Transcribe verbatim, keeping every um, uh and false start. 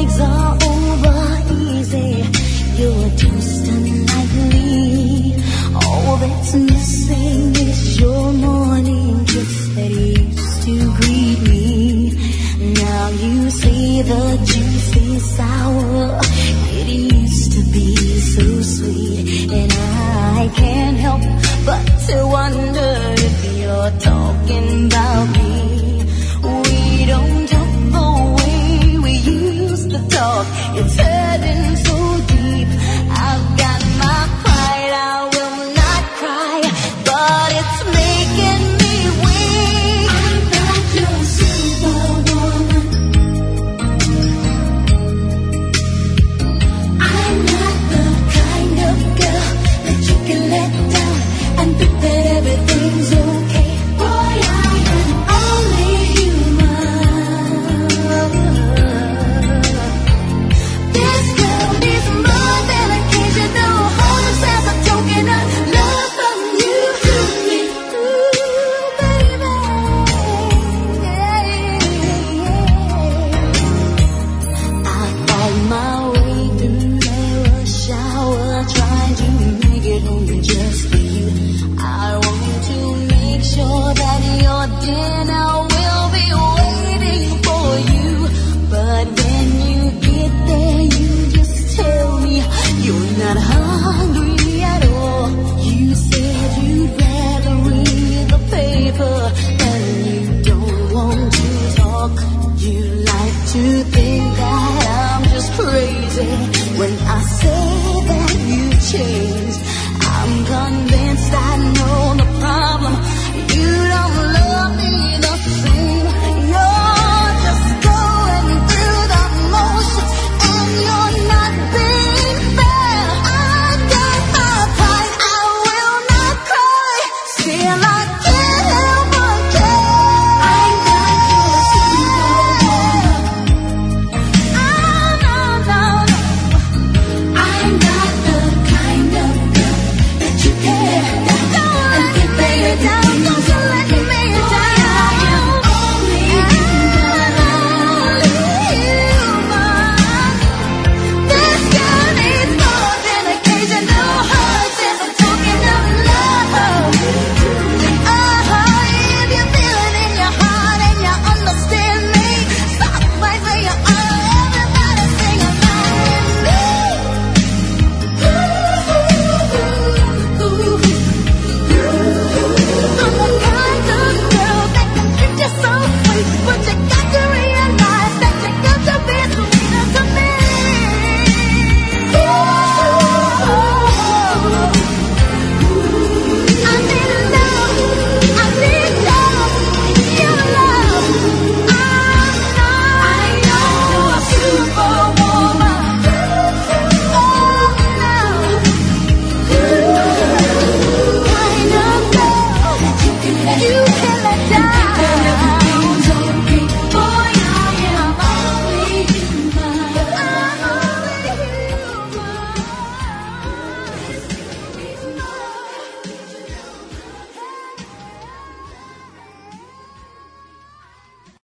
mistakes are over easy. You're just unlikely. All that's missing is your morning kiss that used to greet me. Now you see the juicy sour. It used to be so sweet, and I can't help but to wonder if you're talking about me. We don't talk the way we used to talk. It's hurting so deep. I've got my pride, I will not cry, but it's making me weak. I'm not your superwoman. I'm not the kind of girl that you can let down and think that everything's okay. Boy, I am only human. This girl needs more than occasional holdings as a token of love from you to me. Ooh, baby. I fight my way through the rush hour, trying to make it home just for you. I want to make sure that your dinner will be waiting for you. But when you get there, you just tell me you're not hungry at all. You said you'd rather read the paper and you don't want to talk. You like to think that I'm just crazy when I say that you changed.